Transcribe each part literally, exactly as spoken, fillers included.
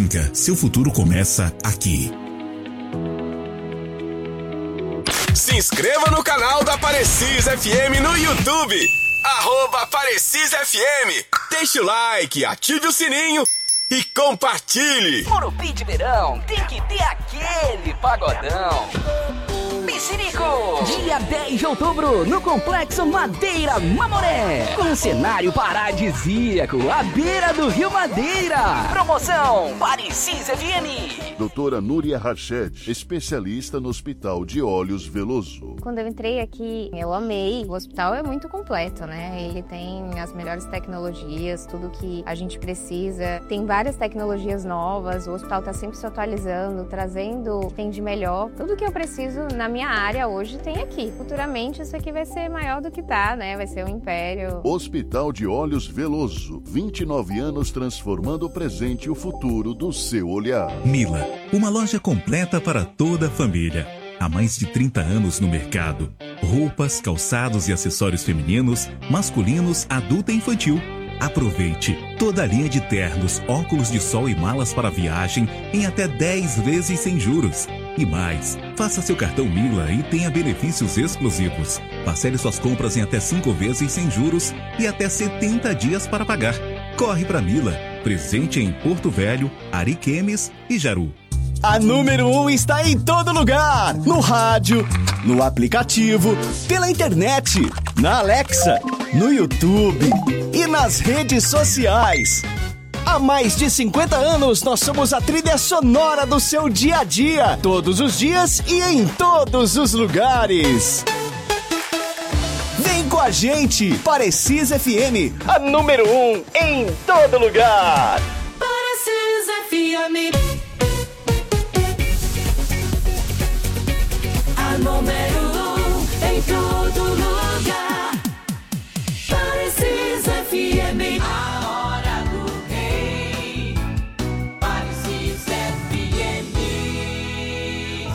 Clínica, seu futuro começa aqui. Se inscreva no canal da Parecis F M no YouTube. Arroba Parecis F M. Deixe o like, ative o sininho e compartilhe. Morumbi de verão tem que ter aquele pagodão. Piscirico, dia dez de outubro, no Complexo Madeira Mamoré, com um cenário paradisíaco à beira do Rio Madeira. Promoção Parecis F M. Doutora Núria Rached, especialista no Hospital de Olhos Veloso. Quando eu entrei aqui, eu amei. O hospital é muito completo, né? Ele tem as melhores tecnologias, tudo que a gente precisa. Tem várias tecnologias novas, o hospital está sempre se atualizando, trazendo o que tem de melhor. Tudo que eu preciso na minha área hoje tem aqui. Futuramente isso aqui vai ser maior do que tá, né? Vai ser um império. Hospital de Olhos Veloso, vinte e nove anos transformando o presente e o futuro do seu olhar. Mila, uma loja completa para toda a família. Há mais de trinta anos no mercado. Roupas, calçados e acessórios femininos, masculinos, adulto e infantil. Aproveite toda a linha de ternos, óculos de sol e malas para viagem em até dez vezes sem juros. E mais, faça seu cartão Mila e tenha benefícios exclusivos. Parcele suas compras em até cinco vezes sem juros e até setenta dias para pagar. Corre para Mila, presente em Porto Velho, Ariquemes e Jaru. A número um está em todo lugar. No rádio, no aplicativo, pela internet, na Alexa, no YouTube e nas redes sociais. Há mais de cinquenta anos, nós somos a trilha sonora do seu dia a dia. Todos os dias e em todos os lugares. Vem com a gente, Parecis F M, a número um em todo lugar. Parecis F M. A número um em todo lugar. Parecis F M. A hora do rei. Parecis F M.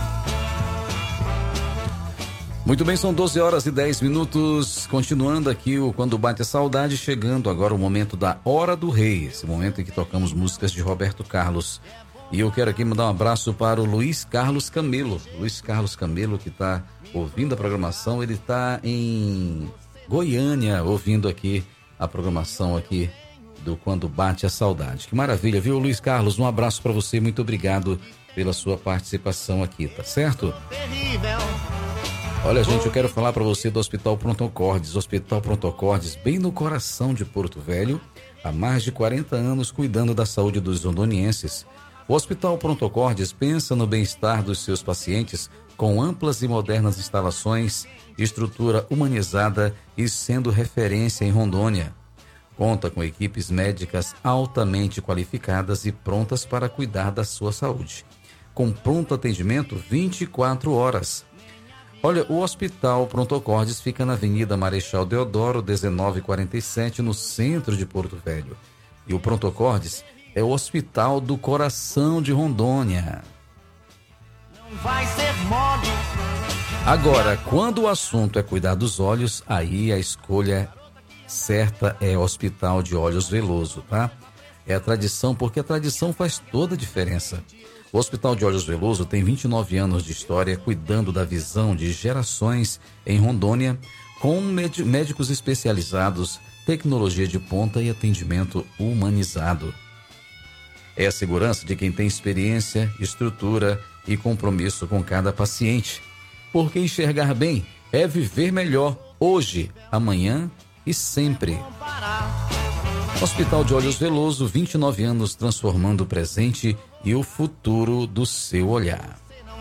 Muito bem, são doze horas e dez minutos. Continuando aqui o Quando Bate a Saudade, chegando agora o momento da Hora do Rei. Esse momento em que tocamos músicas de Roberto Carlos. E eu quero aqui mandar um abraço para o Luiz Carlos Camelo. Luiz Carlos Camelo, que está ouvindo a programação, ele está em Goiânia, ouvindo aqui a programação aqui do Quando Bate a Saudade. Que maravilha, viu, Luiz Carlos? Um abraço para você, muito obrigado pela sua participação aqui, tá certo? Olha, gente, eu quero falar para você do Hospital Prontocordes. Hospital Prontocordes, bem no coração de Porto Velho, há mais de quarenta anos cuidando da saúde dos rondonienses. O Hospital Prontocordes pensa no bem-estar dos seus pacientes com amplas e modernas instalações, estrutura humanizada e sendo referência em Rondônia. Conta com equipes médicas altamente qualificadas e prontas para cuidar da sua saúde. Com pronto atendimento vinte e quatro horas. Olha, o Hospital Prontocordes fica na Avenida Marechal Deodoro, dezenove quarenta e sete, no centro de Porto Velho. E o Prontocordes é o Hospital do Coração de Rondônia. Não vai ser mole. Agora, quando o assunto é cuidar dos olhos, aí a escolha certa é Hospital de Olhos Veloso, tá? É a tradição, porque a tradição faz toda a diferença. O Hospital de Olhos Veloso tem vinte e nove anos de história cuidando da visão de gerações em Rondônia, com médicos especializados, tecnologia de ponta e atendimento humanizado. É a segurança de quem tem experiência, estrutura e compromisso com cada paciente. Porque enxergar bem é viver melhor, hoje, amanhã e sempre. Hospital de Olhos Veloso, vinte e nove anos transformando o presente e o futuro do seu olhar.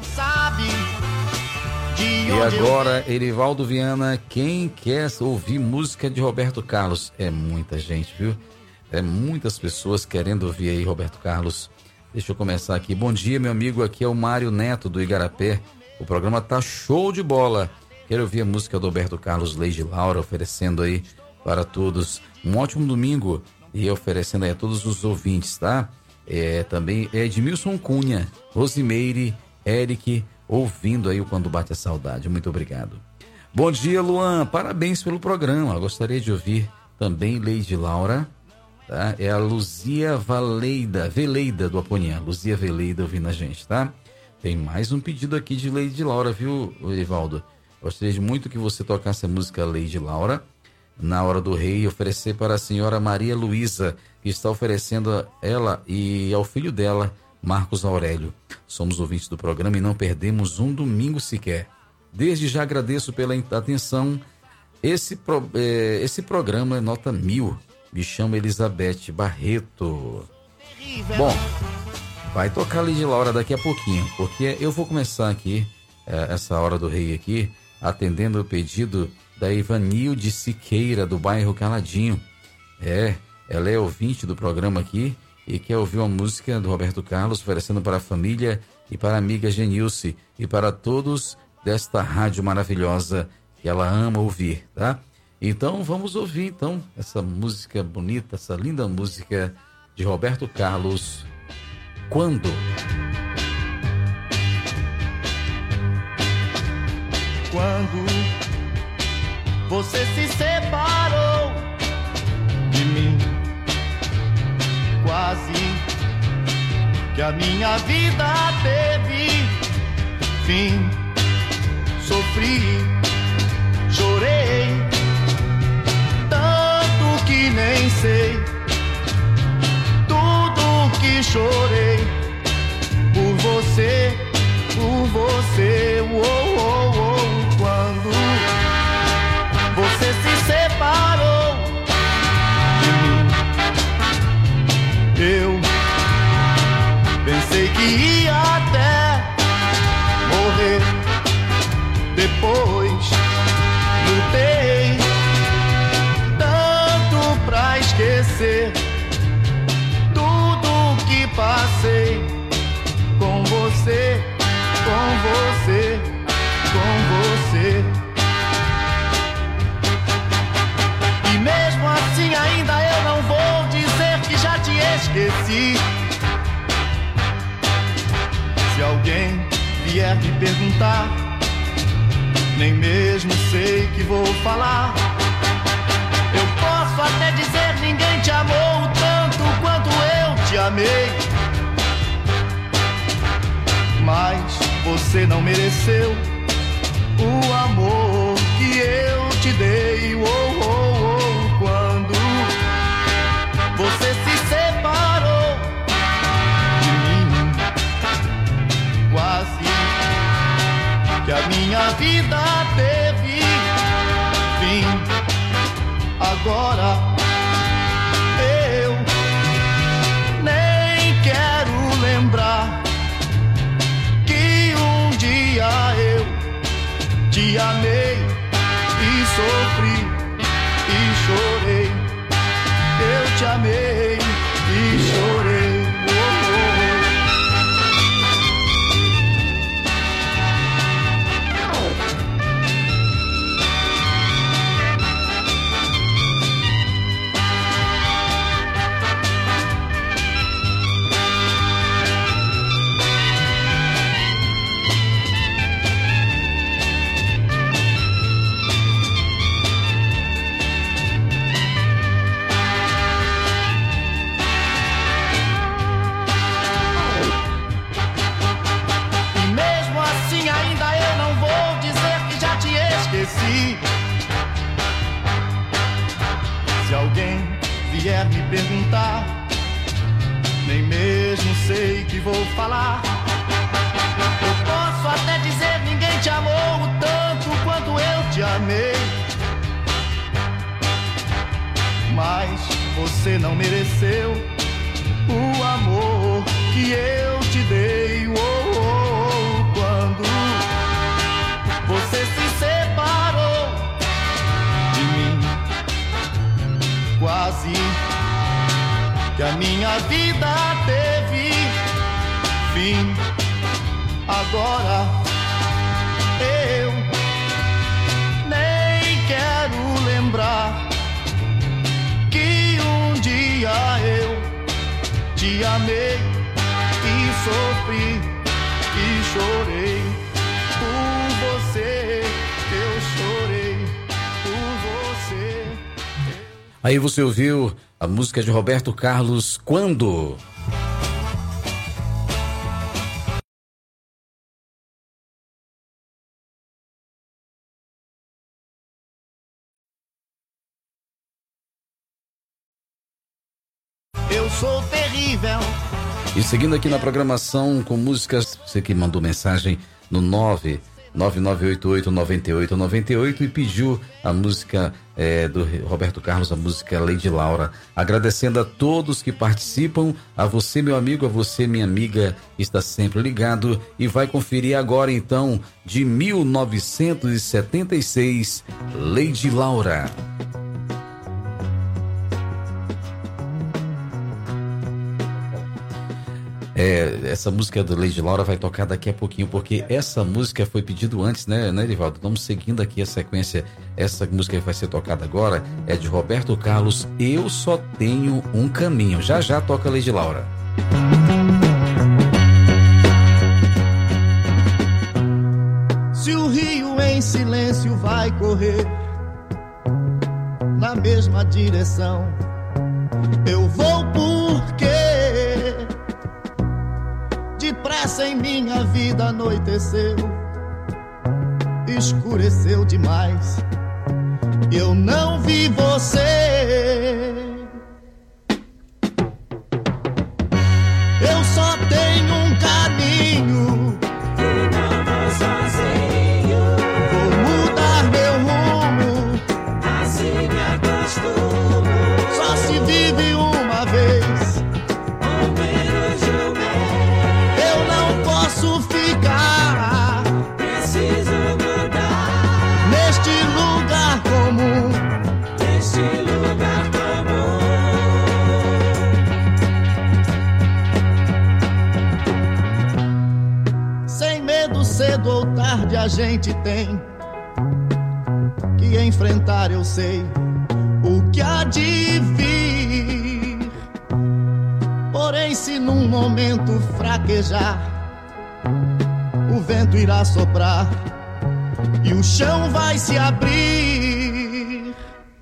E agora, Erivaldo Viana, quem quer ouvir música de Roberto Carlos? É muita gente, viu? É muitas pessoas querendo ouvir aí Roberto Carlos. Deixa eu começar aqui. Bom dia, meu amigo. Aqui é o Mário Neto, do Igarapé. O programa tá show de bola. Quero ouvir a música do Roberto Carlos, Lady Laura, oferecendo aí para todos um ótimo domingo e oferecendo aí a todos os ouvintes, tá? É, também é Edmilson Cunha, Rosimeire, Eric, ouvindo aí o Quando Bate a Saudade. Muito obrigado. Bom dia, Luan. Parabéns pelo programa. Gostaria de ouvir também Lady Laura. tá? É a Luzia Valeida, Veleida do Aponian. Luzia Veleida ouvindo a gente, tá? Tem mais um pedido aqui de Lady Laura, viu, Evaldo? Gostaria muito que você tocasse a música Lady Laura, Na Hora do Rei, oferecer para a senhora Maria Luísa, que está oferecendo a ela e ao filho dela, Marcos Aurélio. Somos ouvintes do programa e não perdemos um domingo sequer. Desde já agradeço pela atenção. Esse, pro, eh, esse programa é nota mil. Me chamo Elizabeth Barreto. Bom, vai tocar Lady Laura daqui a pouquinho, porque eu vou começar aqui, eh, essa Hora do Rei aqui, atendendo o pedido da Ivanilde Siqueira, do bairro Caladinho. É, ela é ouvinte do programa aqui e quer ouvir uma música do Roberto Carlos, oferecendo para a família e para a amiga Genilce e para todos desta rádio maravilhosa que ela ama ouvir, tá? Então vamos ouvir então essa música bonita, essa linda música de Roberto Carlos, Quando? Quando você se separou de mim, quase que a minha vida teve fim. Sofri, chorei, tanto que nem sei tudo que chorei por você, por você. Oh, oh, oh. Quando você se separou de mim, eu pensei que ia até morrer. Depois lutei tanto pra esquecer tudo que passei com você, com você, com você. E mesmo assim ainda eu não vou dizer que já te esqueci. Se alguém vier me perguntar, nem mesmo sei que vou falar. Eu posso até dizer ninguém te amou tanto quanto eu te amei, mas você não mereceu o amor que eu te dei. Oh, oh, oh. Quando você se separou de mim, quase que a minha vida teve fim. Agora eu nem quero lembrar que um dia eu te amei e sofri e chorei. Eu te amei e chorei. Se alguém vier me perguntar, nem mesmo sei que vou falar. Eu posso até dizer ninguém te amou tanto quanto eu te amei, mas você não mereceu o amor que eu te dei. Oh, oh, oh. Quando você se separou de mim, quase que a minha vida teve fim. Agora eu nem quero lembrar que um dia eu te amei e sofri e chorei por você. Eu chorei por você. Aí você ouviu A música de Roberto Carlos, Quando? Eu sou terrível. E seguindo aqui na programação com músicas, você que mandou mensagem no nove nove nove oito oito nove oito nove oito e pediu a música é, do Roberto Carlos, a música Lady Laura. Agradecendo a todos que participam, a você, meu amigo, a você, minha amiga, está sempre ligado e vai conferir agora então de mil novecentos e setenta e seis, Lady Laura. É, essa música do Lady Laura vai tocar daqui a pouquinho, porque essa música foi pedido antes, né, né, Edivaldo? Vamos seguindo aqui a sequência. Essa música que vai ser tocada agora é de Roberto Carlos, Eu Só Tenho Um Caminho. Já já toca Lady Laura. Se o rio em silêncio vai correr na mesma direção, eu vou porque depressa em minha vida anoiteceu, escureceu demais, eu não vi você. Eu só tenho um caminho, e não vou sozinho. vou mudar meu rumo, Assim me acostumo. só se vive uma vez. Ao menos de um mês. Eu não posso ficar Preciso mudar neste lugar comum. neste lugar comum. Sem medo, cedo ou tarde a gente tem que enfrentar, eu sei o que há de vir. Porém, se num momento fraquejar, o vento irá soprar e o chão vai se abrir.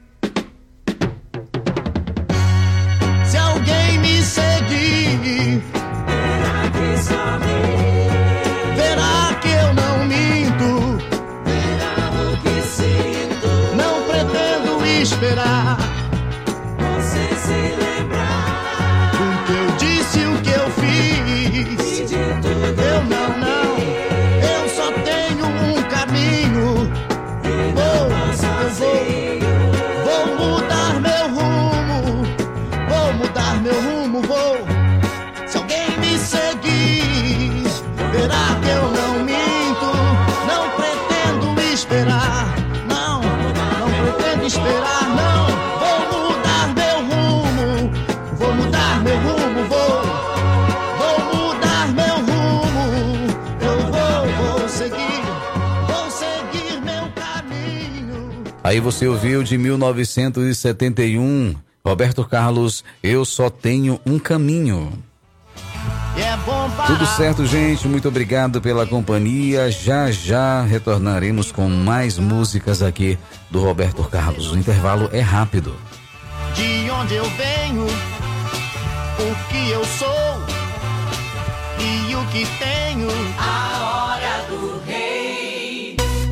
Se alguém me seguir, Terá que sorrir. verá que eu não minto, Verá o que sinto. não pretendo esperar. Você se lembrar O que eu disse, o que eu fiz, de tudo. eu não, não, eu só tenho um caminho. Vou, eu vou, vou mudar meu rumo, vou mudar meu rumo, vou. Se alguém me seguir, verá que eu não minto, não pretendo esperar, não, não pretendo esperar, não. Vou mudar meu rumo, vou mudar meu rumo, vou, vou mudar meu rumo, eu vou, vou seguir, vou seguir meu caminho. Aí você ouviu de mil novecentos e setenta e um, Roberto Carlos, Eu Só Tenho Um Caminho. E é bom parar. Tudo certo, gente, muito obrigado pela companhia. Já já retornaremos com mais músicas aqui do Roberto Carlos. O intervalo é rápido. De onde eu venho, o que eu sou e o que tenho. A hora do rei.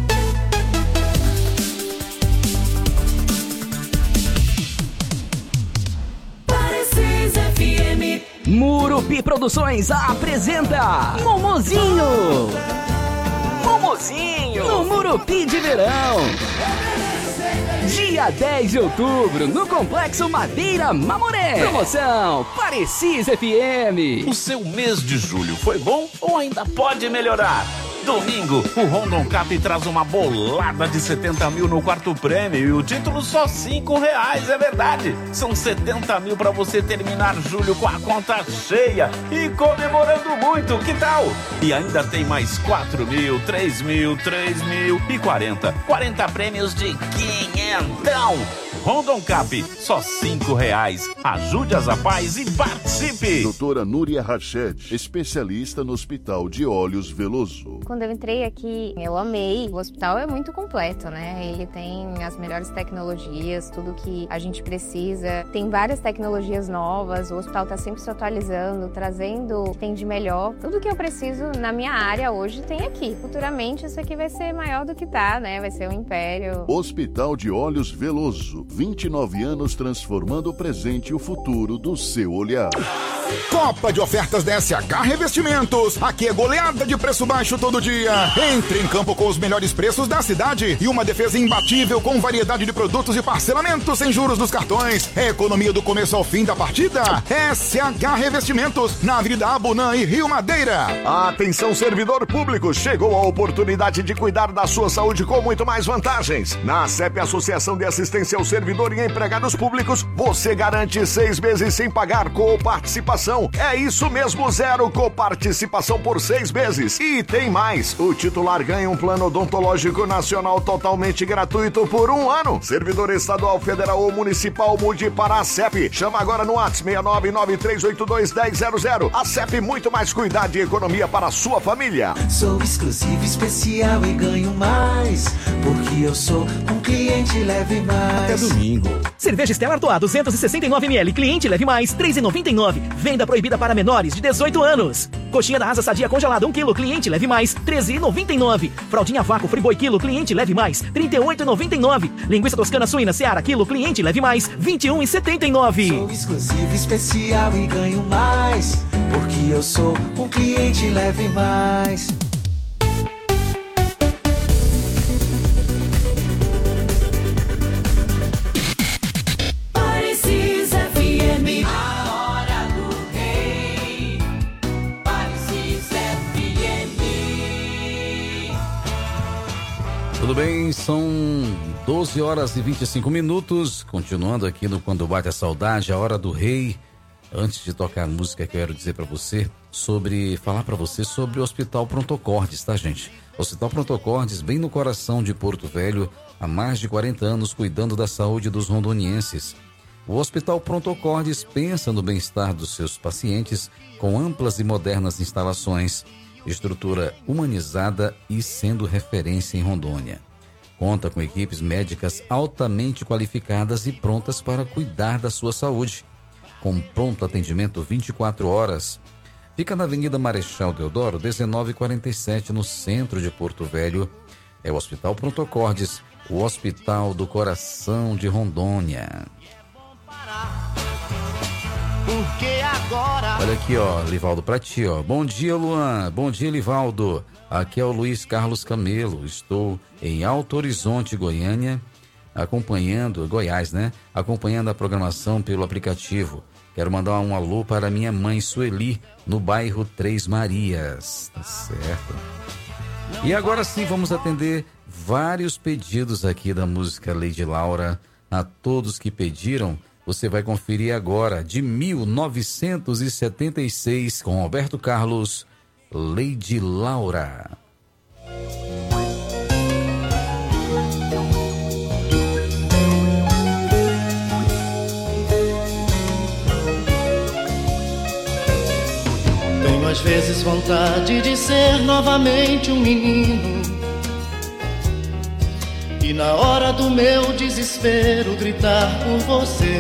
Parecis F M. Murupi Produções apresenta Momozinho. Momozinho no Murupi de Verão. Dia dez de outubro, no Complexo Madeira Mamoré. Promoção Parecis F M. O seu mês de julho foi bom ou ainda pode melhorar? Domingo, o Rondon Cap traz uma bolada de setenta mil no quarto prêmio e o título só cinco reais, é verdade. São setenta mil para você terminar julho com a conta cheia e comemorando muito, que tal? E ainda tem mais quatro mil, três mil, três mil e quarenta. quarenta prêmios de quinhentão. Rondon Cap, só cinco reais. Ajude as Apais e participe. Doutora Núria Rached, especialista no Hospital de Olhos Veloso. Quando eu entrei aqui, eu amei. O hospital é muito completo, né? Ele tem as melhores tecnologias, tudo que a gente precisa. Tem várias tecnologias novas, o hospital está sempre se atualizando, trazendo o que tem de melhor. Tudo que eu preciso na minha área hoje tem aqui. Futuramente isso aqui vai ser maior do que tá, né? Vai ser um império. Hospital de Olhos Veloso, vinte e nove anos transformando o presente e o futuro do seu olhar. Copa de ofertas da S H Revestimentos. Aqui é goleada de preço baixo todo dia. Entre em campo com os melhores preços da cidade e uma defesa imbatível com variedade de produtos e parcelamentos sem juros nos cartões. É economia do começo ao fim da partida. S H Revestimentos, na Avenida Abunã e Rio Madeira. Atenção, servidor público, chegou a oportunidade de cuidar da sua saúde com muito mais vantagens. Na ACEP, Associação de Assistência ao Servidor e Empregados Públicos, você garante seis meses sem pagar coparticipação. É isso mesmo, zero coparticipação por seis meses. E tem mais, o titular ganha um plano odontológico nacional totalmente gratuito por um ano. Servidor estadual, federal ou municipal, mude para a ACEP. Chama agora no WhatsApp seis nove nove três oito dois um zero zero zero. ACEP, muito mais cuidado e economia para a sua família. Sou exclusivo, especial e ganho mais, porque eu sou um cliente leve mais. Até domingo. Cerveja Stella Artois duzentos e sessenta e nove mililitros, cliente leve mais, três reais e noventa e nove centavos. Venda proibida para menores de dezoito anos. Coxinha da asa sadia congelada um quilo, cliente leve mais, treze reais e noventa e nove centavos. Fraldinha vácuo Friboi quilo, cliente leve mais, trinta e oito reais e noventa e nove centavos. Linguiça toscana suína Seara quilo, cliente leve mais, vinte e um reais e setenta e nove centavos. Sou exclusivo, especial e ganho mais, porque eu sou um cliente leve mais. Precisa F M, a hora do rei. Precisa F M. Tudo bem, são doze horas e vinte e cinco minutos, continuando aqui no Quando Bate a Saudade, a hora do rei. Antes de tocar a música, quero dizer para você sobre, falar para você sobre o Hospital Pronto Cordes, tá, gente? Hospital Pronto Cordes, bem no coração de Porto Velho, há mais de quarenta anos cuidando da saúde dos rondonienses. O Hospital Pronto Cordes pensa no bem-estar dos seus pacientes com amplas e modernas instalações, estrutura humanizada e sendo referência em Rondônia. Conta com equipes médicas altamente qualificadas e prontas para cuidar da sua saúde, com pronto atendimento vinte e quatro horas. Fica na Avenida Marechal Deodoro, dezenove quarenta e sete, no centro de Porto Velho. É o Hospital Pronto Cordes, o Hospital do Coração de Rondônia. Porque agora... Olha aqui, ó, Livaldo, pra ti, ó. Bom dia, Luan. Bom dia, Livaldo. Aqui é o Luiz Carlos Camelo. Estou em Alto Horizonte, Goiânia, acompanhando, Goiás, né? Acompanhando a programação pelo aplicativo. Quero mandar um alô para minha mãe Sueli, no bairro Três Marias. Tá certo. E agora sim, vamos atender vários pedidos aqui da música Lady Laura. A todos que pediram, você vai conferir agora, de mil novecentos e setenta e seis, com Roberto Carlos, Lady Laura. Tenho às vezes vontade de ser novamente um menino, e na hora do meu desespero gritar por você,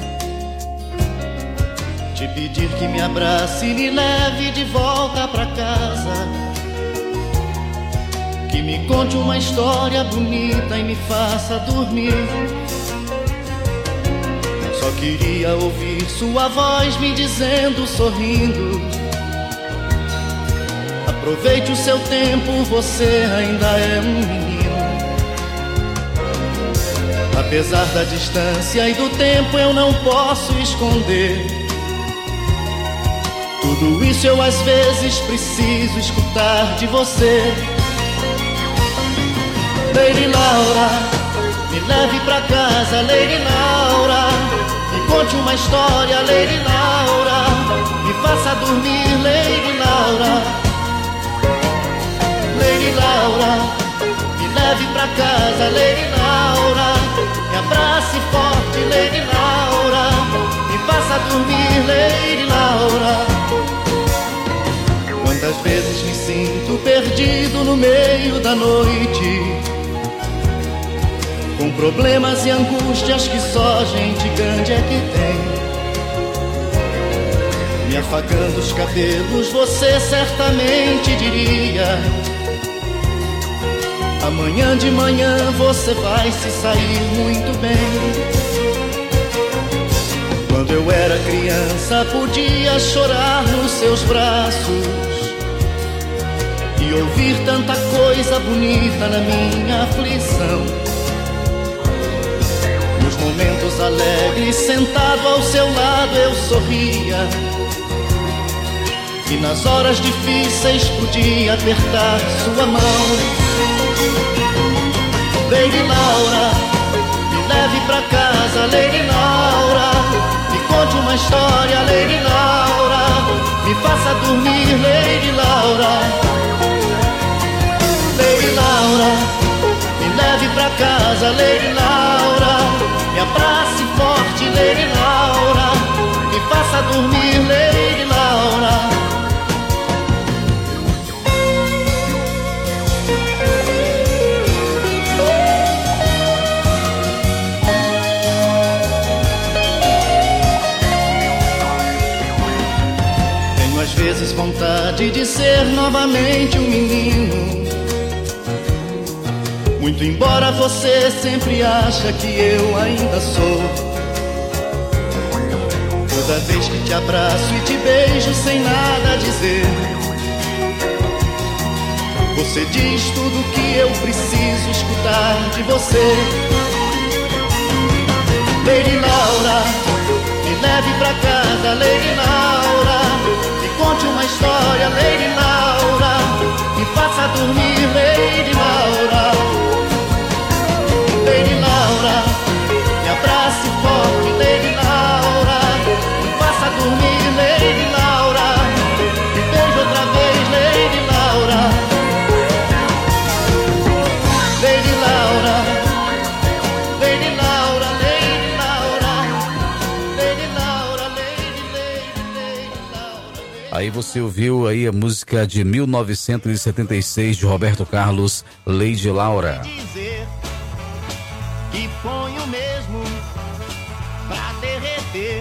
te pedir que me abrace e me leve de volta pra casa, que me conte uma história bonita e me faça dormir. Só queria ouvir sua voz me dizendo, sorrindo: aproveite o seu tempo, você ainda é um menino. Apesar da distância e do tempo, eu não posso esconder. Tudo isso eu às vezes preciso escutar de você. Lady Laura, me leve pra casa, Lady Laura. Me conte uma história, Lady Laura. Me faça dormir, Lady Laura. Lady Laura, me leve pra casa, Lady Laura. Me abrace abrace forte, Lady Laura. Me faça dormir, Lady Laura. Quantas vezes me sinto perdido no meio da noite, com problemas e angústias que só gente grande é que tem. Me afagando os cabelos, você certamente diria: amanhã de manhã você vai se sair muito bem. Quando eu era criança podia chorar nos seus braços e ouvir tanta coisa bonita na minha aflição. Nos momentos alegres, sentado ao seu lado eu sorria, e nas horas difíceis podia apertar sua mão. Lady Laura, me leve pra casa, Lady Laura. Me conte uma história, Lady Laura. Me faça dormir, Lady Laura. Lady Laura, me leve pra casa, Lady Laura. Me abrace forte, Lady Laura. Me faça dormir, Lady Laura. Às vezes vontade de ser novamente um menino, muito embora você sempre acha que eu ainda sou. Toda vez que te abraço e te beijo sem nada dizer, você diz tudo que eu preciso escutar de você. Lady Laura, me leve pra casa, Lady Laura. Conte uma história, Lady Laura. Me faça dormir, Lady Laura. Lady Laura, me abrace forte, Lady Laura. Me faça dormir, Lady Laura. Me beije outra vez, Lady Laura. Lady Laura, Lady Laura, Lady Laura. Lady Laura, Lady, Lady, Lady Laura. Aí você ouviu aí a música de mil novecentos e setenta e seis de Roberto Carlos, Lady Laura. Dizer que ponho mesmo pra derreter.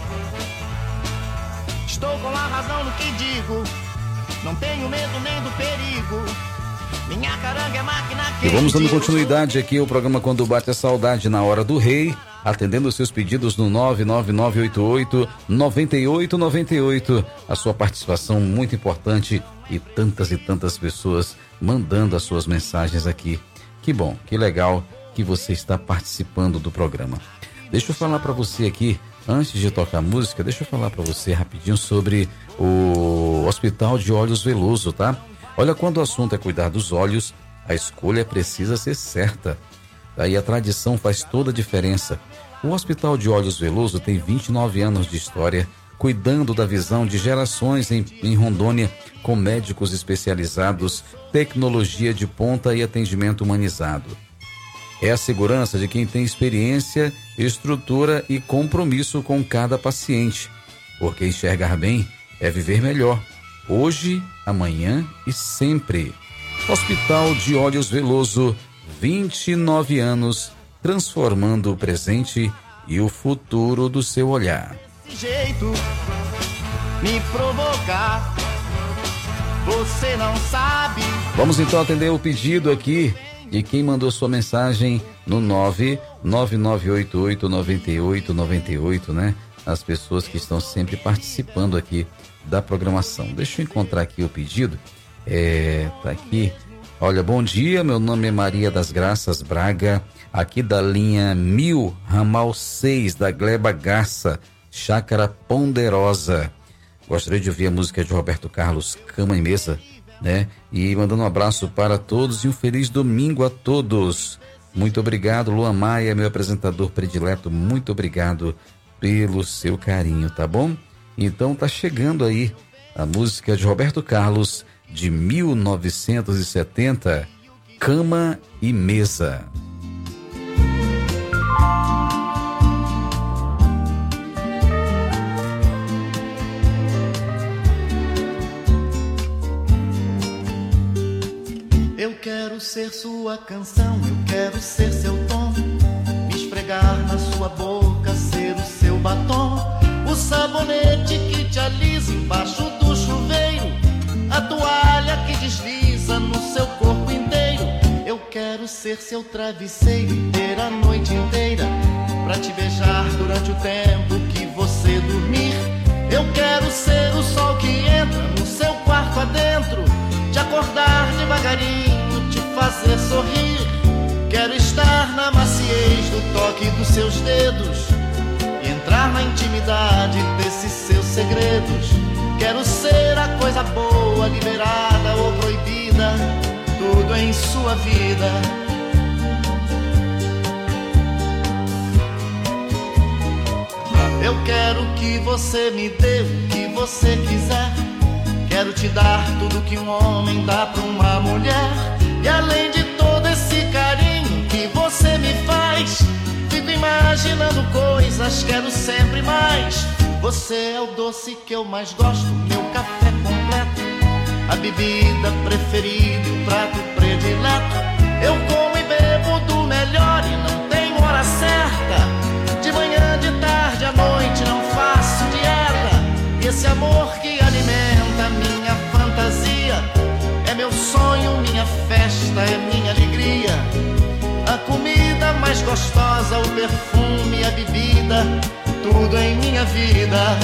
Estou com a razão no que digo, não tenho medo nem do perigo. Minha caranga é máquina que E vamos dando continuidade aqui ao programa Quando Bate a Saudade na Hora do Rei, atendendo os seus pedidos no nove nove nove oito oito nove oito nove oito. A sua participação muito importante e tantas e tantas pessoas mandando as suas mensagens aqui. Que bom, que legal que você está participando do programa. Deixa eu falar para você aqui, antes de tocar música, deixa eu falar para você rapidinho sobre o Hospital de Olhos Veloso, tá? Olha, quando o assunto é cuidar dos olhos, a escolha precisa ser certa. Aí a tradição faz toda a diferença. O Hospital de Olhos Veloso tem vinte e nove anos de história, cuidando da visão de gerações em, em Rondônia, com médicos especializados, tecnologia de ponta e atendimento humanizado. É a segurança de quem tem experiência, estrutura e compromisso com cada paciente. Porque enxergar bem é viver melhor, hoje, amanhã e sempre. Hospital de Olhos Veloso, vinte e nove anos, transformando o presente e o futuro do seu olhar. Desse jeito, me provocar, você não sabe. Vamos então atender o pedido aqui de quem mandou sua mensagem no nove nove nove oito oito nove oito nove oito, né? As pessoas que estão sempre participando aqui da programação. Deixa eu encontrar aqui o pedido. É, tá aqui. Olha, bom dia, meu nome é Maria das Graças Braga, aqui da linha mil, ramal seis, da Gleba Garça, Chácara Ponderosa. Gostaria de ouvir a música de Roberto Carlos, Cama e Mesa, né? E mandando um abraço para todos e um feliz domingo a todos. Muito obrigado, Luan Maia, meu apresentador predileto, muito obrigado pelo seu carinho, tá bom? Então tá chegando aí a música de Roberto Carlos, de mil novecentos e setenta, Cama e Mesa. Eu quero ser sua canção, eu quero ser seu tom, me esfregar na sua boca, ser o seu batom, o sabonete que te alisa embaixo do chuveiro, a toalha que desliza no seu corpo inteiro. Eu quero ser seu travesseiro e ter a noite inteira pra te beijar durante o tempo que você dormir. Eu quero ser o sol que entra no seu quarto adentro, te acordar devagarinho, te fazer sorrir. Quero estar na maciez do toque dos seus dedos e entrar na intimidade desses seus segredos. Quero ser a coisa boa, liberada ou proibida, tudo em sua vida. Eu quero que você me dê o que você quiser. Quero te dar tudo que um homem dá pra uma mulher. E além de todo esse carinho que você me faz, fico imaginando coisas, quero sempre mais. Você é o doce que eu mais gosto, meu café completo, a bebida preferida, o prato predileto. Eu como e bebo do melhor e não tenho hora certa. De manhã, de tarde, à noite não faço dieta. E esse amor que alimenta minha fantasia é meu sonho, minha festa, é minha alegria. A comida mais gostosa, o perfume, a bebida, tudo em minha vida.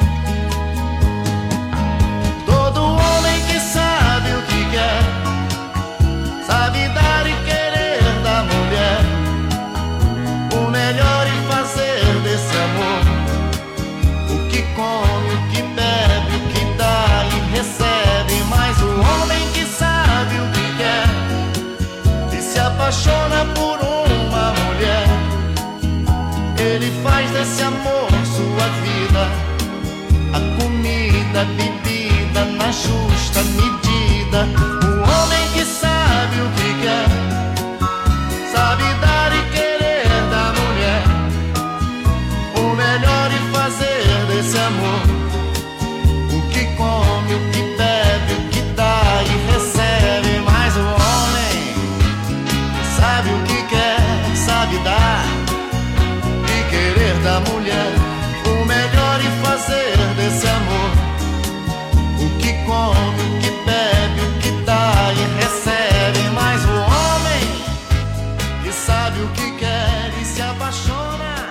Todo homem que sabe o que quer, sabe dar e querer da mulher o melhor e fazer desse amor o que come, o que bebe, o que dá e recebe. Mas o homem que sabe o que quer e se apaixona por uma mulher, ele faz desse amor sua vida, a comida, a bebida na justa medida. O homem que sabe o que quer, sabe dar e querer da mulher o melhor e fazer desse amor o que come, o que bebe, o que dá e recebe. Mas o homem que sabe o que quer, sabe dar e querer da mulher o melhor e fazer desse amor o que come, o que bebe, o que dá e recebe. Mas o homem que sabe o que quer e se apaixona.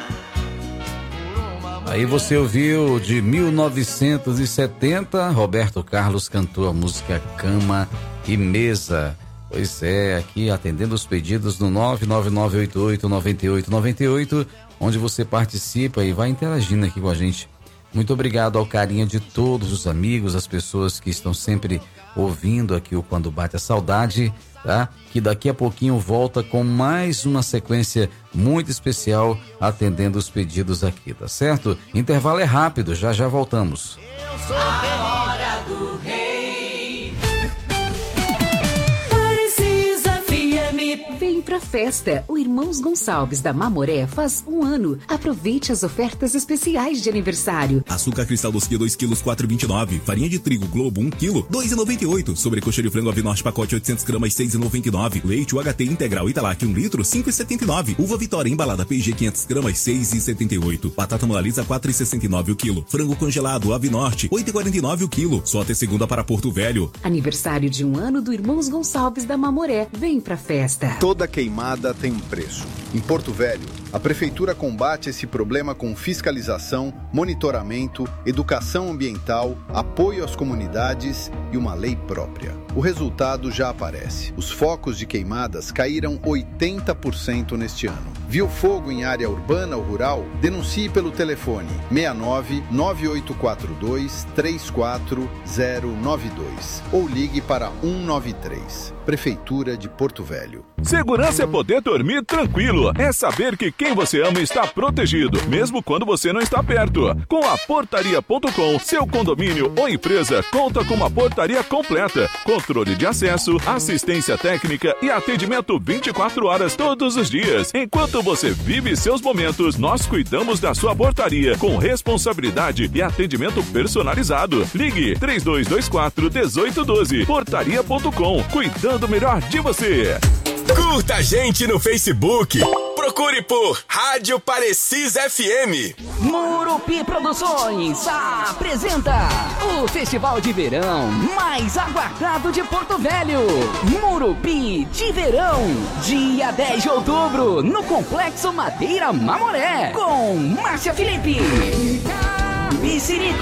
Aí você ouviu de mil novecentos e setenta, Roberto Carlos cantou a música Cama e Mesa. Pois é, aqui atendendo os pedidos no nove nove nove oito oito nove oito nove oito, onde você participa e vai interagindo aqui com a gente. Muito obrigado ao carinho de todos os amigos, as pessoas que estão sempre ouvindo aqui o Quando Bate a Saudade, tá? Que daqui a pouquinho volta com mais uma sequência muito especial atendendo os pedidos aqui, tá certo? Intervalo é rápido, já já voltamos. Eu sou a hora do rei. Vem pra festa. O Irmãos Gonçalves da Mamoré faz um ano. Aproveite as ofertas especiais de aniversário. Açúcar cristal doce dois quilos, quatro e vinte e nove. Farinha de trigo Globo um quilo, dois e noventa e oito. Sobrecoxa de frango Avinorte pacote oitocentos gramas, seis e noventa e nove. Leite U H T integral Italac um litro, cinco e setenta e nove. Uva Vitória embalada P G quinhentos gramas, seis e setenta e oito. Batata Monalisa quatro e sessenta e nove o quilo. Frango congelado Avinorte oito e quarenta e nove o quilo. Só até segunda para Porto Velho. Aniversário de um ano do Irmãos Gonçalves da Mamoré. Vem pra festa. Toda queimada tem um preço. Em Porto Velho, a Prefeitura combate esse problema com fiscalização, monitoramento, educação ambiental, apoio às comunidades e uma lei própria. O resultado já aparece. Os focos de queimadas caíram oitenta por cento neste ano. Viu fogo em área urbana ou rural? Denuncie pelo telefone seis nove nove oito quatro dois três quatro zero nove dois ou ligue para um nove três. Prefeitura de Porto Velho. Segurança é poder dormir tranquilo. É saber que quem você ama está protegido, mesmo quando você não está perto. Com a portaria ponto com, seu condomínio ou empresa conta com uma portaria completa, controle de acesso, assistência técnica e atendimento vinte e quatro horas todos os dias. Enquanto Enquanto você vive seus momentos, nós cuidamos da sua portaria com responsabilidade e atendimento personalizado. Ligue três dois dois quatro, um oito um dois. portaria ponto com. Cuidando melhor de você. Curta a gente no Facebook. Procure por Rádio Parecis F M. Murupi Produções apresenta o Festival de Verão mais aguardado de Porto Velho. Murupi de Verão, dia dez de outubro, no Complexo Madeira Mamoré, com Márcia Felipe, Piscirico,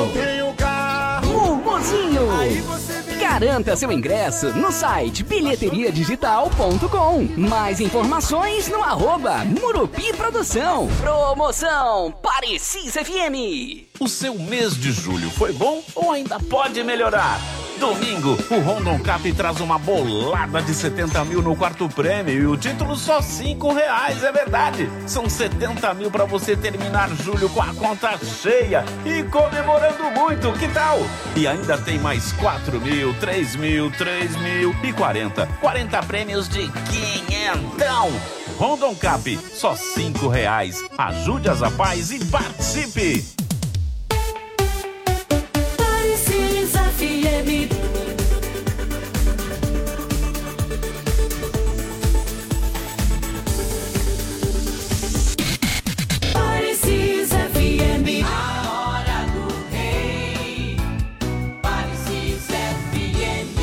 Mumuzinho. Garanta seu ingresso no site bilheteria digital ponto com. Mais informações no arroba Murupi Produção. Promoção Parecis F M. O seu mês de julho foi bom ou ainda pode melhorar? Domingo, o Rondon Cap traz uma bolada de setenta mil no quarto prêmio e o título só cinco reais, é verdade. São setenta mil para você terminar julho com a conta cheia e comemorando muito, que tal? E ainda tem mais quatro mil, três mil, três mil e quarenta. quarenta prêmios de quinhentão. Rondon Cap, só cinco reais. Ajude as rapazes e participe. Parecis F M. Parecis F M. A hora do rei. Parecis F M.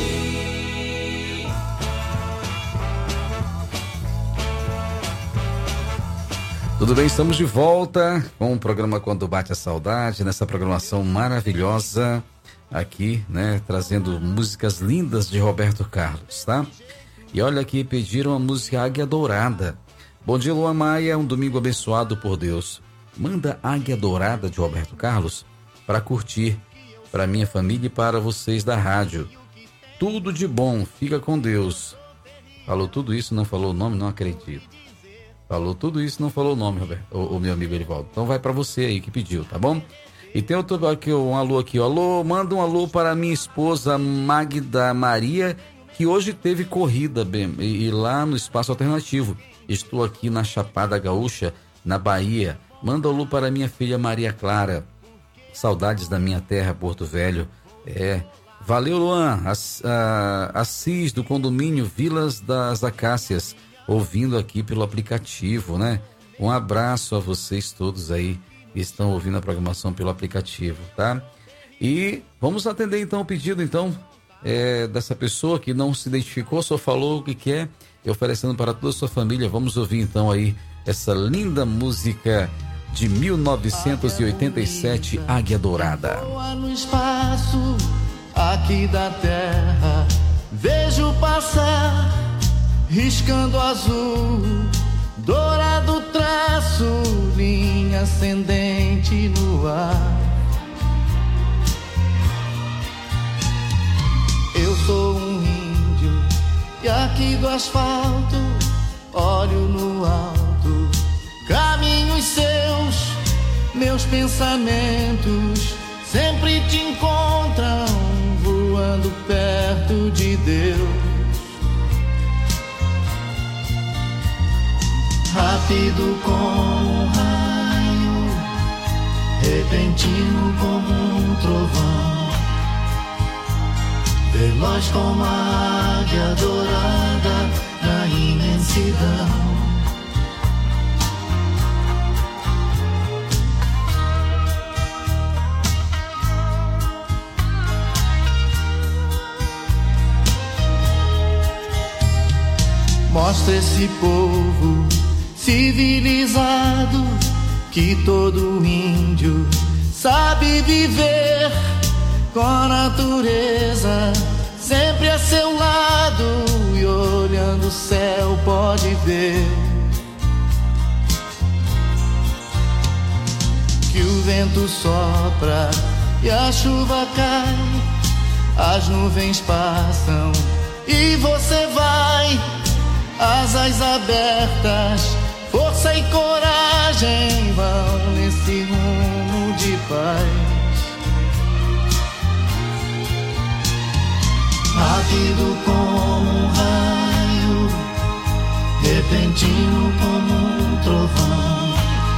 Tudo bem, estamos de volta com o programa Quando Bate a Saudade, nessa programação maravilhosa aqui, né, trazendo músicas lindas de Roberto Carlos, tá? E olha aqui, pediram a música Águia Dourada. Bom dia, Luan Maia, um domingo abençoado por Deus. Manda Águia Dourada de Roberto Carlos para curtir, para minha família e para vocês da rádio. Tudo de bom, fica com Deus. Falou tudo isso, não falou o nome, não acredito. Falou tudo isso, não falou o nome, Roberto, o, o meu amigo Erivaldo. Então vai para você aí que pediu, tá bom? E tem outro aqui, um alô aqui, ó. Alô, manda um alô para minha esposa Magda Maria, que hoje teve corrida, bem, e, e lá no Espaço Alternativo. Estou aqui na Chapada Gaúcha, na Bahia. Manda um alô para minha filha Maria Clara. Saudades da minha terra, Porto Velho. É. Valeu, Luan. As, a, Assis do condomínio Vilas das Acácias, ouvindo aqui pelo aplicativo, né? Um abraço a vocês todos aí que estão ouvindo a programação pelo aplicativo, tá? E vamos atender então o pedido então é, dessa pessoa que não se identificou, só falou o que quer, e oferecendo para toda a sua família. Vamos ouvir então aí essa linda música de mil novecentos e oitenta e sete, Águia Dourada. No espaço aqui da terra vejo passar, riscando azul, dourado traço, linha ascendente no ar. Eu sou um índio e aqui do asfalto olho no alto, caminhos seus, meus pensamentos sempre te encontram voando perto de Deus. Rápido como um raio, repentino como um trovão, veloz como a águia dourada na imensidão. Mostra esse povo civilizado que todo índio sabe viver com a natureza sempre a seu lado, e olhando o céu pode ver que o vento sopra e a chuva cai, as nuvens passam e você vai, asas abertas, força e coragem vão nesse rumo de paz. Rápido como um raio, repentino como um trovão,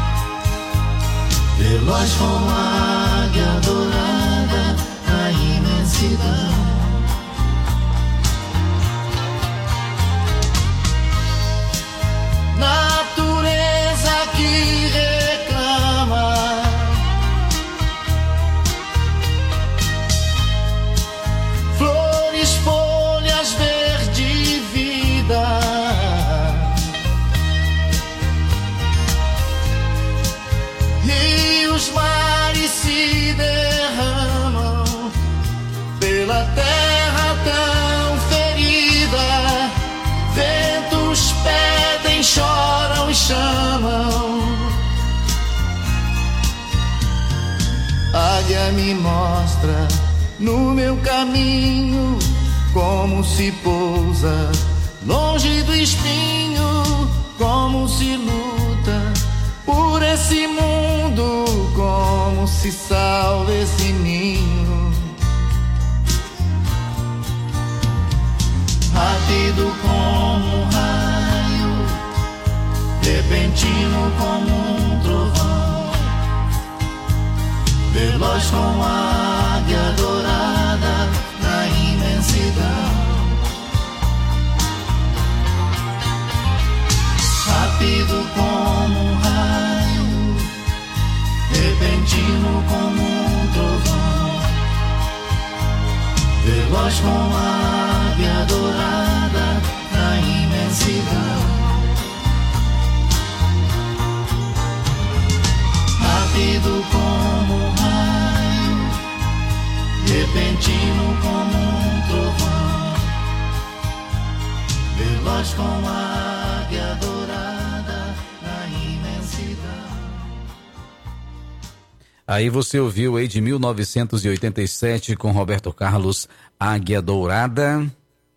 veloz como a águia dourada na imensidão. Natureza que reclama, flores, folhas, verde, vida. Rios, mares se derramam pela terra tão ferida. Ventos pedem, choram e chamam. Águia me mostra no meu caminho como se pousa longe do espinho, como se luta por esse mundo, como se salva esse ninho. Rápido como um raio, repentino como um trovão, veloz como a águia dourada na imensidão. Rápido como um raio, repentino como um trovão, veloz como a águia dourada na imensidão. Rápido como um raio, repentino como um trovão, veloz como a águia dourada na imensidão. Aí você ouviu aí de mil novecentos e oitenta e sete com Roberto Carlos, Águia Dourada.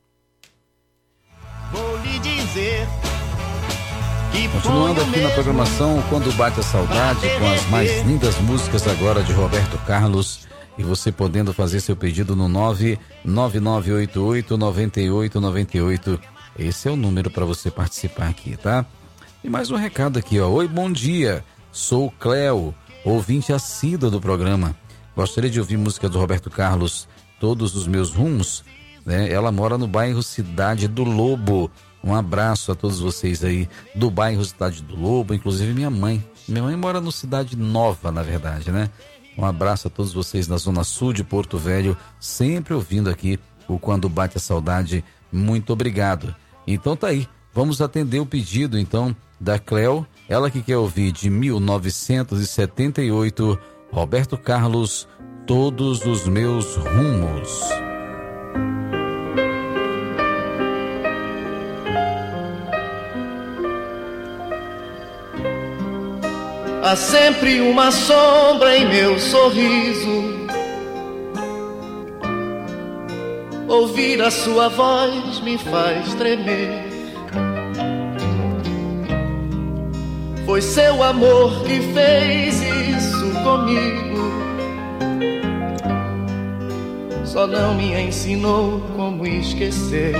Vou lhe dizer que Continuando aqui na programação, Quando Bate a Saudade, com as mais lindas músicas agora de Roberto Carlos. E você podendo fazer seu pedido no nove nove nove oito oito nove oito nove oito. Esse é o número para você participar aqui, tá? E mais um recado aqui, ó. Oi, bom dia. Sou Cleo, ouvinte assíduo do programa. Gostaria de ouvir música do Roberto Carlos, Todos os Meus Rumos, né? Ela mora no bairro Cidade do Lobo. Um abraço a todos vocês aí do bairro Cidade do Lobo, inclusive minha mãe. Minha mãe mora no Cidade Nova, na verdade, né? Um abraço a todos vocês na Zona Sul de Porto Velho, sempre ouvindo aqui o Quando Bate a Saudade. Muito obrigado. Então tá aí, vamos atender o pedido então da Cleo, ela que quer ouvir de mil novecentos e setenta e oito, Roberto Carlos, Todos os Meus Rumos. Há sempre uma sombra em meu sorriso. Ouvir a sua voz me faz tremer. Foi seu amor que fez isso comigo. Só não me ensinou como esquecer.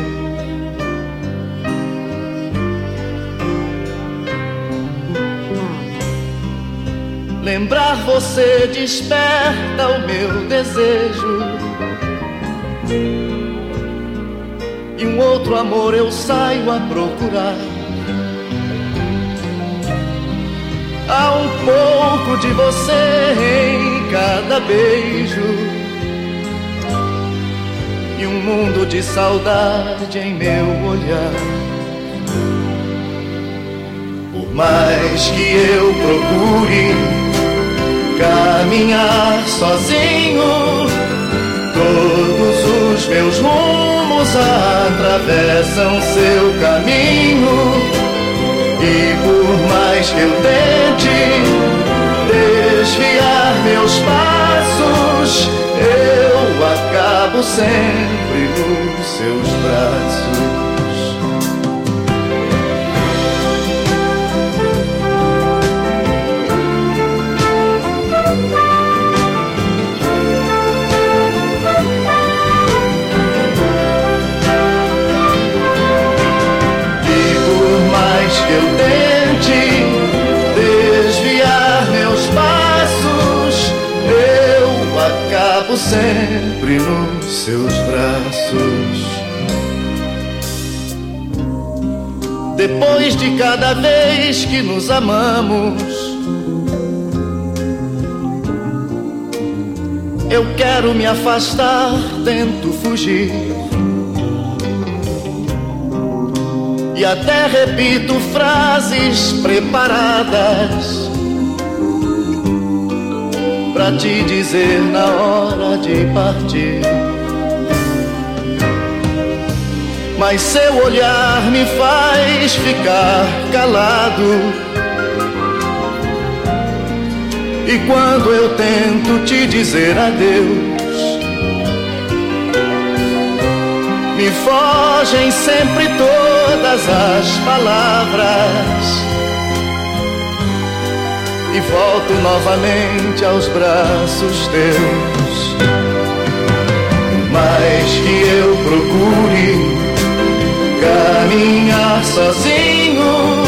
Lembrar você desperta o meu desejo. E um outro amor eu saio a procurar. Há um pouco de você em cada beijo e um mundo de saudade em meu olhar. Por mais que eu procure caminhar sozinho, todos os meus rumos atravessam seu caminho. E por mais que eu tente desviar meus passos, eu acabo sempre nos seus braços. Que eu tente sempre nos seus braços. Depois de cada vez que nos amamos, eu quero me afastar, tento fugir. E até repito frases preparadas pra te dizer na hora de partir. Mas seu olhar me faz ficar calado. E quando eu tento te dizer adeus, me fogem sempre todas as palavras e volto novamente aos braços teus. Mas que eu procure caminhar sozinho,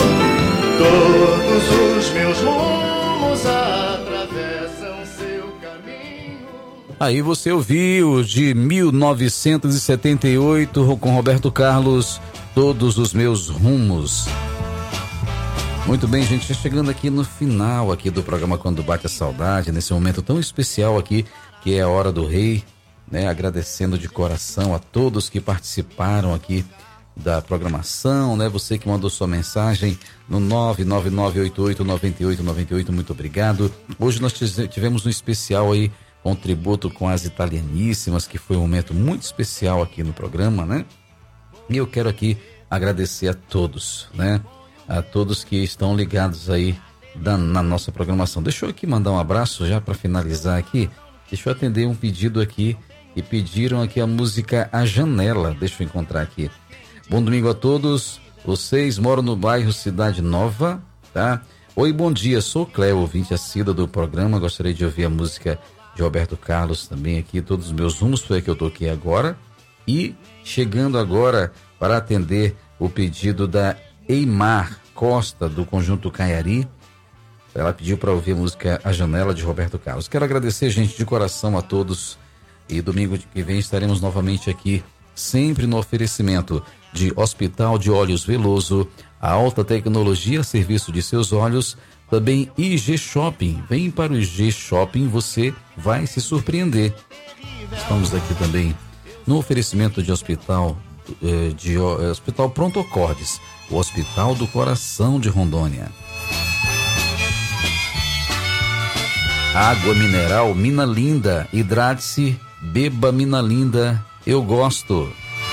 todos os meus rumos atravessam seu caminho. Aí você ouviu de mil novecentos e setenta e oito com Roberto Carlos, Todos os Meus Rumos. Muito bem, gente, chegando aqui no final aqui do programa Quando Bate a Saudade, nesse momento tão especial aqui, que é a Hora do Rei, né? Agradecendo de coração a todos que participaram aqui da programação, né? Você que mandou sua mensagem no nove nove nove oito oito nove oito nove oito, muito obrigado. Hoje nós tivemos um especial aí, um tributo com as Italianíssimas, que foi um momento muito especial aqui no programa, né? E eu quero aqui agradecer a todos, né? A todos que estão ligados aí da, na nossa programação. Deixa eu aqui mandar um abraço já para finalizar aqui. Deixa eu atender um pedido aqui, e pediram aqui a música A Janela. Deixa eu encontrar aqui. Bom domingo a todos, vocês moram no bairro Cidade Nova, tá? Oi, bom dia, sou Cléo, ouvinte assídua do programa, gostaria de ouvir a música de Roberto Carlos também aqui, Todos os Meus Rumos, foi a que eu toquei agora. E chegando agora para atender o pedido da Eimar Costa, do Conjunto Caiari, ela pediu para ouvir a música A Janela de Roberto Carlos. Quero agradecer, gente, de coração a todos, e domingo que vem estaremos novamente aqui, sempre no oferecimento de Hospital de Olhos Veloso, a alta tecnologia a serviço de seus olhos, também I G Shopping. Vem para o I G Shopping, você vai se surpreender. Estamos aqui também no oferecimento de Hospital eh, de eh, Hospital Pronto Acordes, o Hospital do Coração de Rondônia. Água mineral Mina Linda, hidrate-se, beba Mina Linda, eu gosto.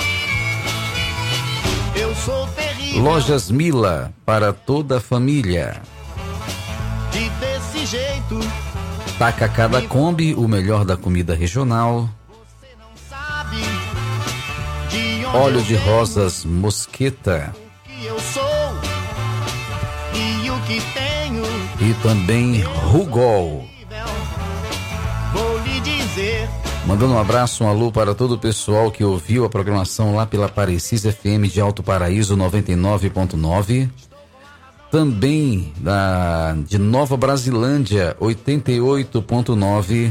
Eu sou terrível. Lojas Mila, para toda a família. De desse jeito. Tacacá da Kombi, o melhor da comida regional. Sabe de onde Óleo eu de venho, rosas Mosqueta. que eu sou e o que tenho. E também Rugol. Vou lhe dizer. Mandando um abraço, um alô para todo o pessoal que ouviu a programação lá pela Parecisa F M de Alto Paraíso noventa e nove ponto nove. Também da, de Nova Brasilândia oitenta e oito ponto nove.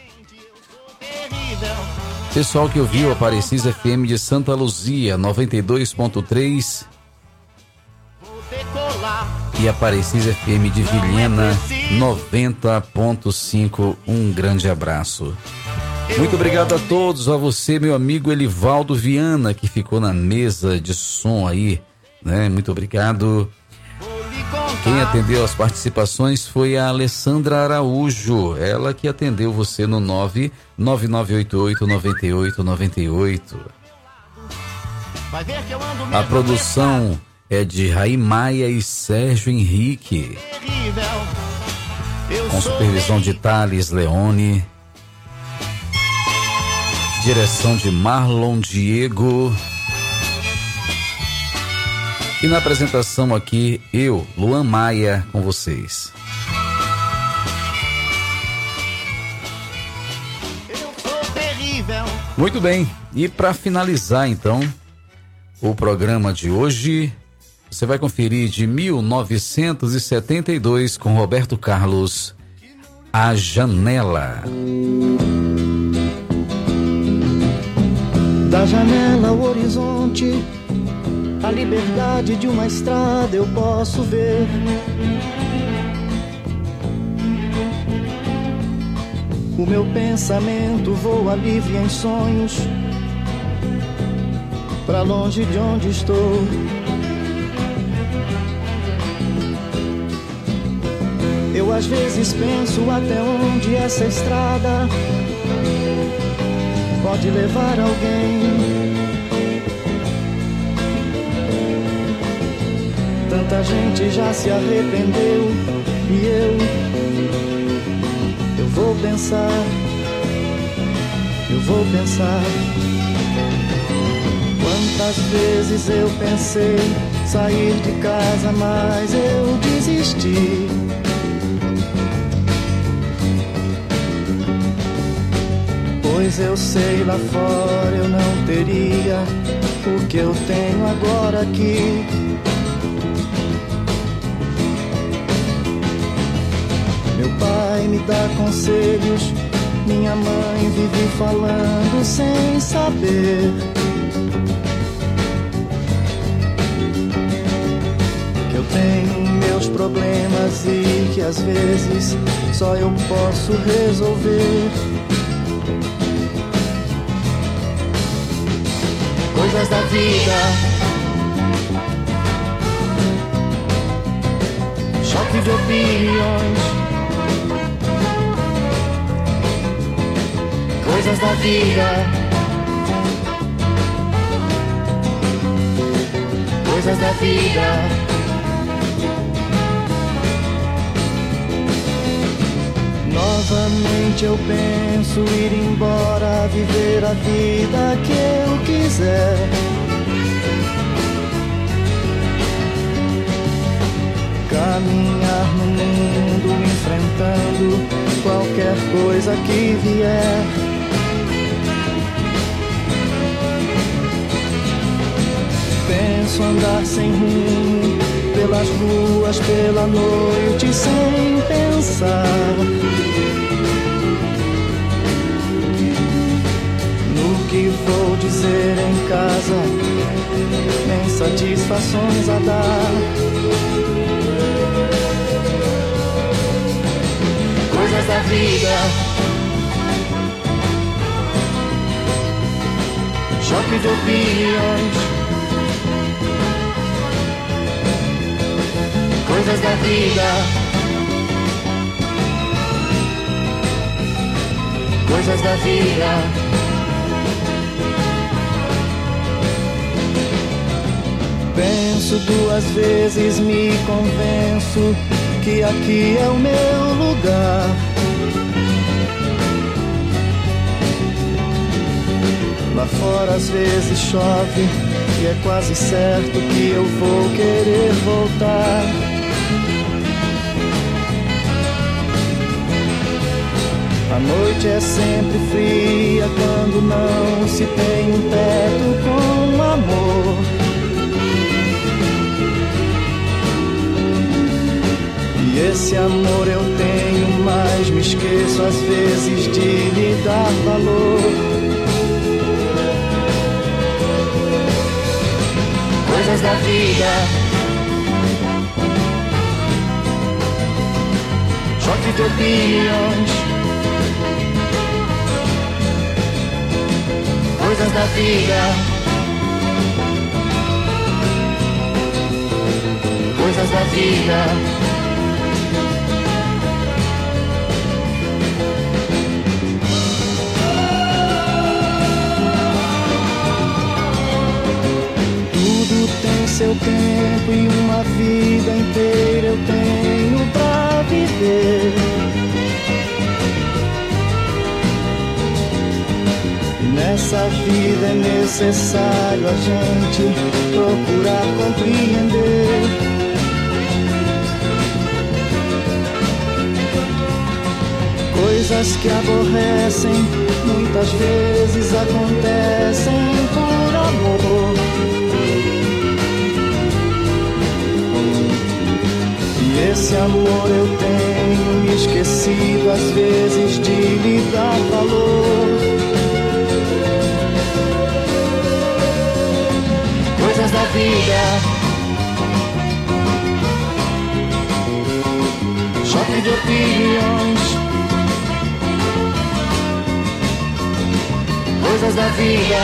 Pessoal que ouviu a Parecisa F M de Santa Luzia noventa e dois ponto três. E a Parecisa F M de Vilhena noventa ponto cinco. Um grande abraço. Muito obrigado a todos, a você, meu amigo Elivaldo Viana, que ficou na mesa de som aí, né? Muito obrigado. Quem atendeu as participações foi a Alessandra Araújo, ela que atendeu você no nove nove nove oito oito nove oito nove oito. A produção é de Raí Maia e Sérgio Henrique, com supervisão de Thales Leone. Direção de Marlon Diego. E na apresentação aqui, eu, Luan Maia, com vocês. Muito bem, e para finalizar então o programa de hoje, você vai conferir de mil novecentos e setenta e dois com Roberto Carlos, A Janela. Da janela ao horizonte, a liberdade de uma estrada eu posso ver. O meu pensamento voa livre em sonhos, pra longe de onde estou. Eu às vezes penso até onde essa estrada pode levar alguém. Tanta gente já se arrependeu e eu, eu vou pensar, eu vou pensar. Quantas vezes eu pensei sair de casa, mas eu desisti. Pois eu sei, lá fora eu não teria o que eu tenho agora aqui. Meu pai me dá conselhos, minha mãe vive falando sem saber que eu tenho meus problemas e que às vezes só eu posso resolver. Coisas da vida, choque de opiniões. Coisas da vida, coisas da vida. Novamente eu penso ir embora, viver a vida que eu quiser. Caminhar no mundo enfrentando qualquer coisa que vier. Penso andar sem rumo pelas ruas, pela noite sem pensar no que vou dizer em casa, nem satisfações a dar. Coisas da vida, choque de opiniões. Coisas da vida, coisas da vida. Penso duas vezes, me convenço que aqui é o meu lugar. Lá fora às vezes chove e é quase certo que eu vou querer voltar. A noite é sempre fria quando não se tem um teto com amor. E esse amor eu tenho, mas me esqueço às vezes de lhe dar valor. Coisas da vida, choque de opiniões. Coisas da vida, coisas da vida. Tudo tem seu tempo e uma vida inteira eu tenho pra viver. Nessa vida é necessário a gente procurar compreender. Coisas que aborrecem muitas vezes acontecem por amor. E esse amor eu tenho me esquecido às vezes de lhe dar valor. coisas da vida. Choque de opiniões, coisas da vida,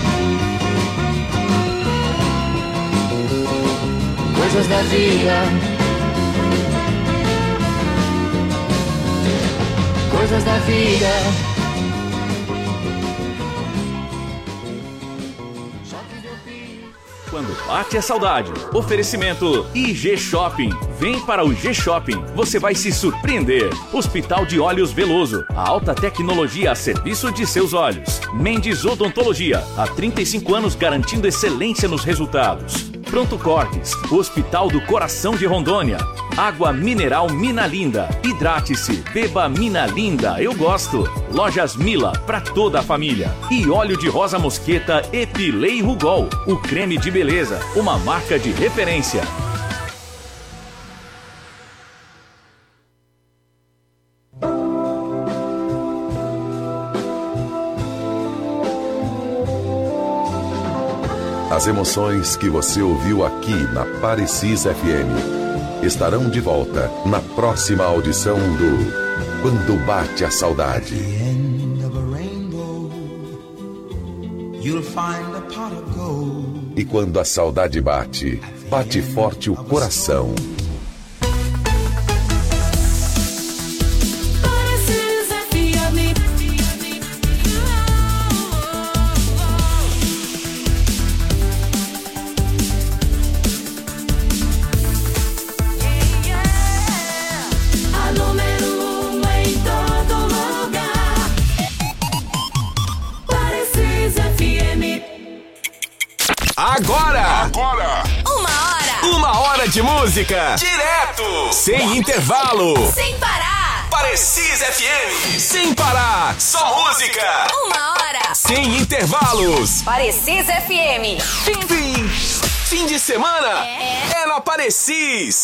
coisas da vida, coisas da vida. Quando bate a saudade. Oferecimento I G Shopping. Vem para o G Shopping. Você vai se surpreender. Hospital de Olhos Veloso. A alta tecnologia a serviço de seus olhos. Mendes Odontologia. Há trinta e cinco anos garantindo excelência nos resultados. Pronto Cortes. Hospital do Coração de Rondônia. Água mineral Mina Linda. Hidrate-se. Beba Mina Linda. Eu gosto. Lojas Mila. Para toda a família. E óleo de rosa mosqueta Epilei Rugol. O creme de beleza. Uma marca de referência. As emoções que você ouviu aqui na Parecis F M estarão de volta na próxima audição do Quando Bate a Saudade. E quando a saudade bate, bate forte o coração. Agora! Agora! Uma hora! Uma hora de música! Direto! Sem intervalo! Sem parar! Parecis F M! Sem parar! Só música! Uma hora! Sem intervalos! Parecis F M! Fim, fim! Fim de semana! É, é na Parecis!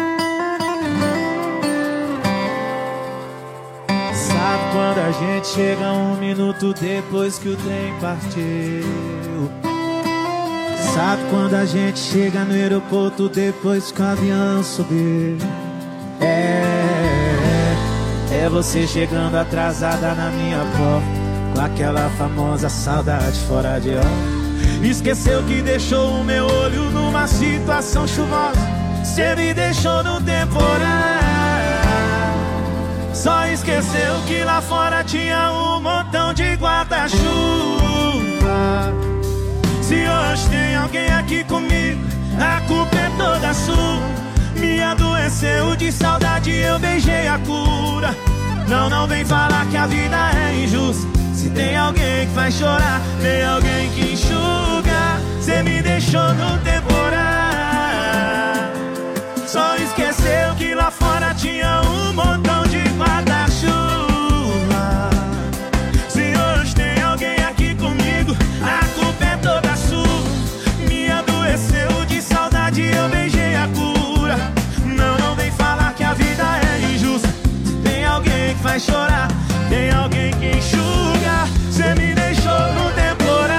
Sabe quando a gente chega um minuto depois que o trem partiu? Sabe quando a gente chega no aeroporto depois que o avião subiu? É, é você chegando atrasada na minha porta, com aquela famosa saudade fora de hora. Esqueceu que deixou o meu olho numa situação chuvosa. Cê me deixou no temporal. Só esqueceu que lá fora tinha um montão de guarda-chuva. Se hoje tem alguém aqui comigo, a culpa é toda sua. Me adoeceu de saudade, eu beijei a cura. Não, não vem falar que a vida é injusta. Se tem alguém que faz chorar, tem alguém que enxuga. Cê me deixou no temporal. Só esqueceu que lá fora tinha um montão de guarda-chuva. Se hoje tem alguém aqui comigo, a culpa é toda sua. Me adoeceu de saudade, eu beijei a cura. Não, não vem falar que a vida é injusta. Se tem alguém que faz chorar, tem alguém que enxuga. Cê me deixou no temporal.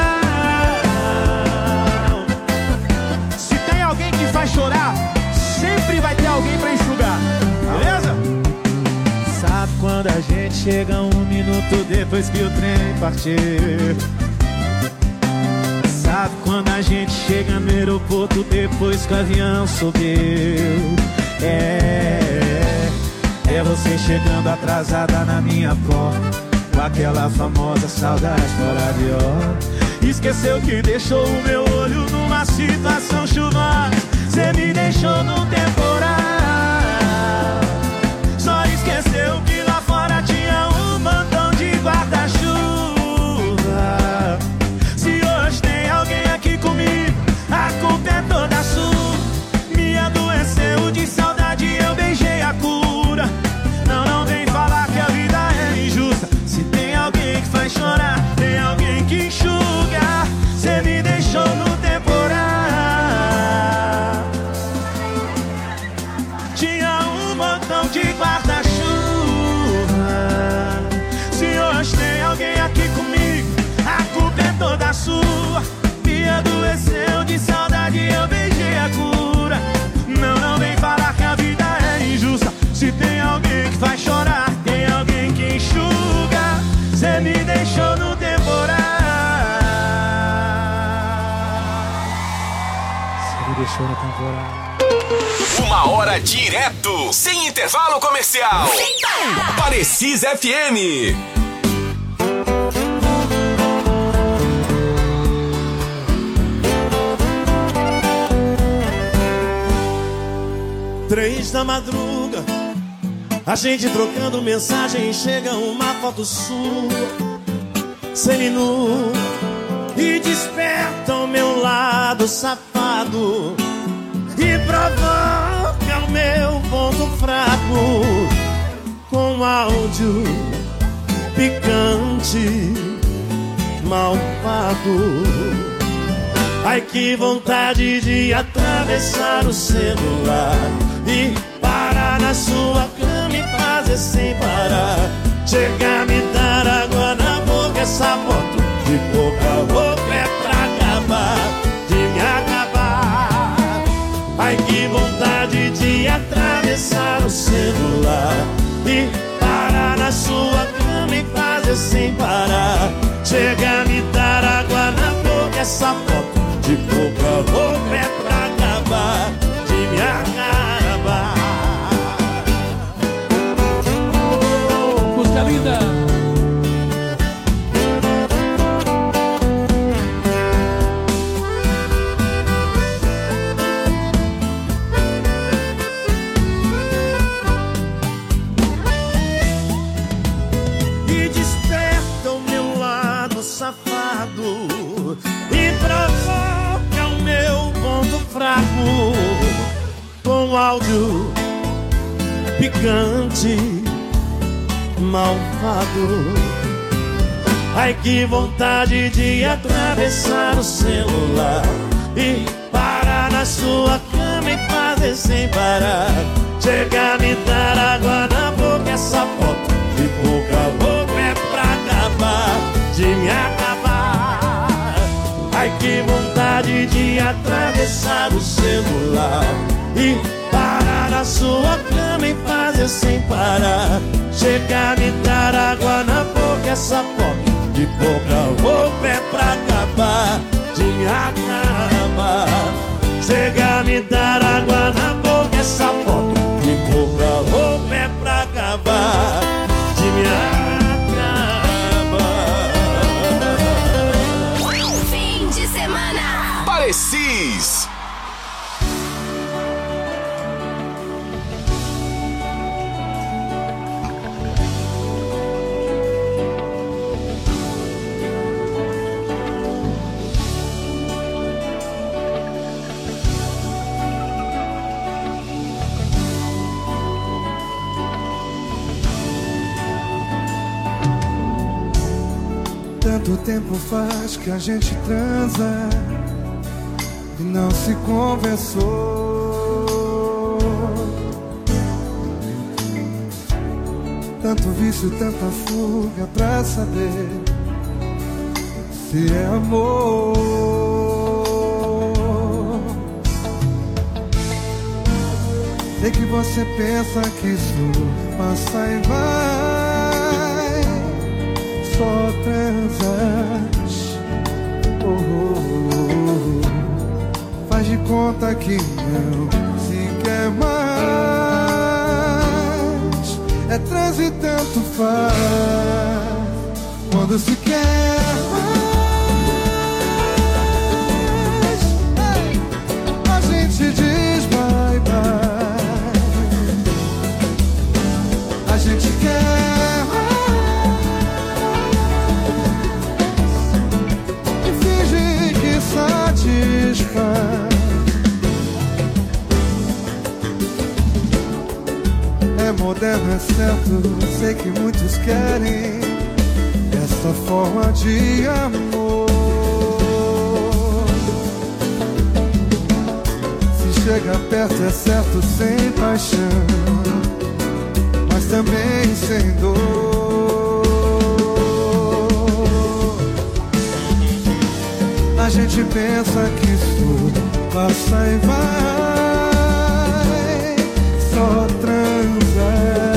Se tem alguém que faz chorar, sempre vai ter alguém pra enxugar, beleza? Sabe quando a gente chega um minuto depois que o trem partiu? Sabe quando a gente chega no aeroporto depois que o avião subiu? É, é você chegando atrasada na minha porta, com aquela famosa saudade fora de hora. Esqueceu que deixou o meu olho numa situação chuvosa. Cê me deixou no temporal. Só esqueceu que lá fora tinha um montão de guarda-chuva. Se hoje tem alguém aqui comigo, a culpa é toda sua. Me adoeceu de saudade, eu beijei a cura. Não, não vem falar que a vida é injusta. Se tem alguém que faz chorar, tem alguém que enxuga. Cê me deixou no temporal. me deixou na temporada. Uma hora direto, sem intervalo comercial. Parecis F M. Três da madruga, a gente trocando mensagem, chega uma foto sua, seminu, e desperta o meu lado safado e provoca o meu ponto fraco com áudio picante, malvado. Ai, que vontade de atravessar o celular e parar na sua cama e fazer sem parar. Chegar, me dar água na boca, essa foto de pouca roupa é pra acabar, de me acabar. Ai, que vontade de atravessar o celular e parar na sua cama e fazer sem parar. Chegar, me dar água na boca, essa foto de pouca roupa é pra acabar, de me acabar. Música linda. E desperta o meu lado safado e provoca o meu ponto fraco com áudio picante, malvado. Ai, que vontade de atravessar o celular e parar na sua cama e fazer sem parar. Chegar, me dar água na boca, essa foto de pouca roupa é pra acabar, de me acabar. Ai, que vontade de atravessar o celular e parar na sua cama e fazer sem parar. Chegar, me dar água na boca, essa foto de pouca roupa é pra acabar, de me acabar. Chegar, me dar água na boca, essa foto de pouca roupa é pra acabar, de me acabar. Fim de semana. Parecis. Tanto tempo faz que a gente transa e não se conversou. Tanto vício, tanta fuga pra saber se é amor. Sei que você pensa que isso passa e vai, só transas. Oh, oh, oh. Faz de conta que não se quer mais. É trans e tanto faz quando se quer mais. A gente diz bye bye. A gente quer mais e finge que satisfaz. É moderno, é certo, sei que muitos querem essa forma de amor. Se chega perto é certo, sem paixão, mas também sem dor. A gente pensa que isso passa e vai, só transa.